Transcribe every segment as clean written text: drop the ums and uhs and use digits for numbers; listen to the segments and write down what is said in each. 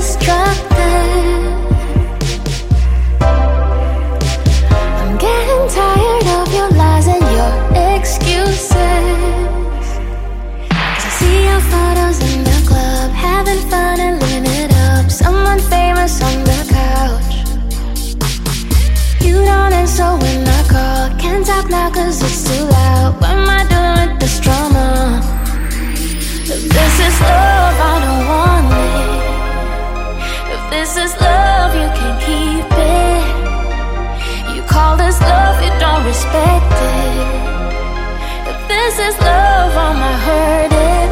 destructive. I'm getting tired of your lies and your excuses. 'Cause I see your photos in the club, having fun and living it up. Someone famous on the couch. You don't answer when I call. Can't talk now 'cause it's too loud. What am I doing with this drama? If this is love, I don't want it. If this is love, you can keep it. You call this love, you don't respect it. If this is love, I'ma hurt it.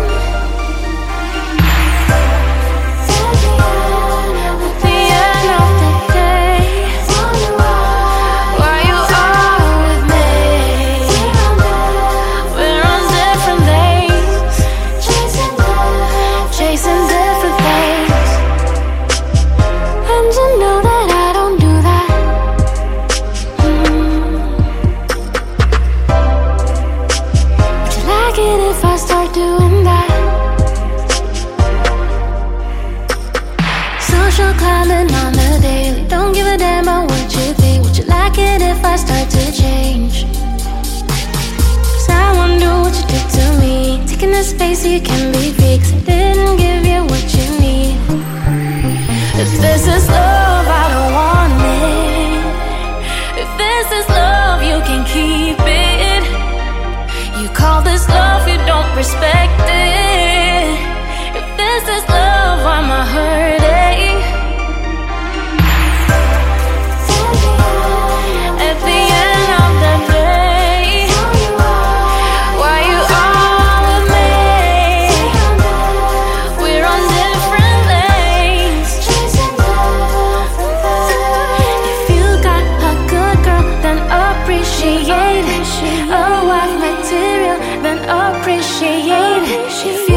If I start doing that, social climbing on the daily, don't give a damn about what you think. Would you like it if I start to change? 'Cause I wonder what you did to me, taking the space so you can be free. 'Cause I didn't give you what you need. If this is love, I don't want it. If this is love, you can keep it. You call this love, you don't respect it. If this is love, I'ma hurt it. At the end of the day, why you all with me? We're on different lanes. If you got a good girl, then appreciate it. A wife material, then appreciate it.